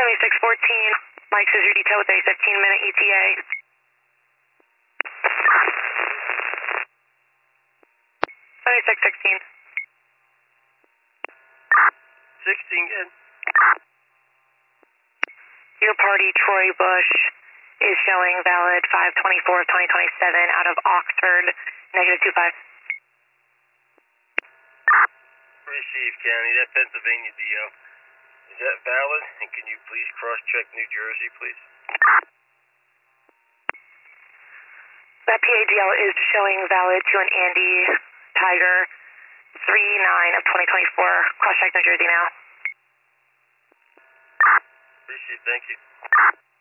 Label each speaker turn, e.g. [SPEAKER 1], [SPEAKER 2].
[SPEAKER 1] 7614, Mike says your detail with a 15-minute ETA. 7616.
[SPEAKER 2] 16 again.
[SPEAKER 1] Your party, Troy Bush, is showing valid 5/24/2027 out of Oxford, -25.
[SPEAKER 2] Received, County. That Pennsylvania DO. Is that valid? And can you please cross-check New Jersey, please?
[SPEAKER 1] That PADL is showing valid to an Andy Tiger 3/9 of 2024. Cross-check New Jersey now.
[SPEAKER 2] Received, thank you.